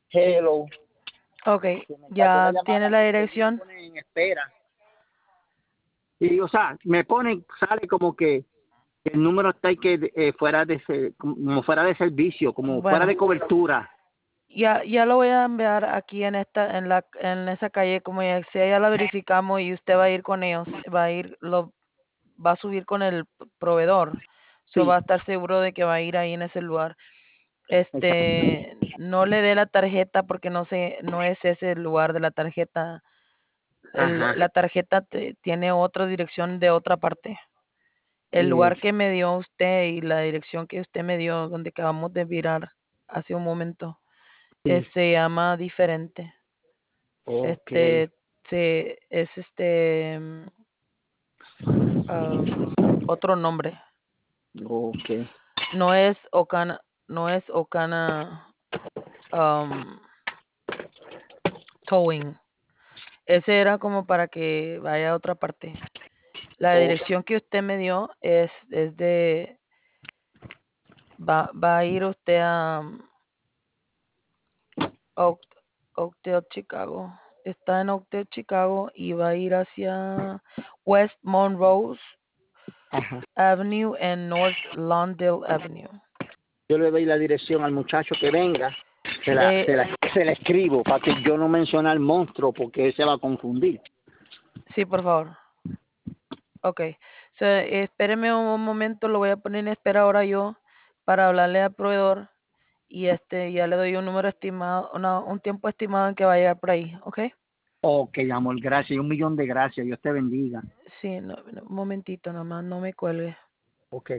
hello, Ok, que me cayó la ya tiene llamada la porque ellos me dirección. ponen en espera. Y, o sea, me pone, sale como que el número está ahí que fuera de como fuera de servicio, como fuera de Bueno, cobertura. ya lo voy a enviar aquí en esa calle, como ya sea, ya la verificamos y usted va a ir con ellos, va a subir con el proveedor. So Sí, va a estar seguro de que va a ir ahí en ese lugar. exacto. No le dé la tarjeta porque no es ese el lugar de la tarjeta. Ajá. La tarjeta tiene otra dirección de otra parte. El Eh, lugar que me dio usted y la dirección que usted me dio, donde acabamos de virar hace un momento, sí, se llama diferente. ok, Este, es um, otro nombre. ok. No es Ocana, no es Ocana um, Towing. Ese era como para que vaya a otra parte. La Oh, dirección que usted me dio es va a ir usted a Oak, Oakdale, Chicago. Está en Oakdale, Chicago y va a ir hacia West Monroe ajá. Avenue and North Lawndale Avenue. Yo le doy la dirección al muchacho que venga, Eh, se la escribo para que yo no mencione al monstruo porque él se va a confundir. sí, por favor. Ok. So, espéreme un momento, lo voy a poner en espera ahora yo para hablarle al proveedor y ya le doy un número estimado, un tiempo estimado en que va a llegar por ahí, ¿ok? Ok, amor, gracias, y un millón de gracias, Dios te bendiga. Sí, un momentito nomás, no me cuelgue. Ok.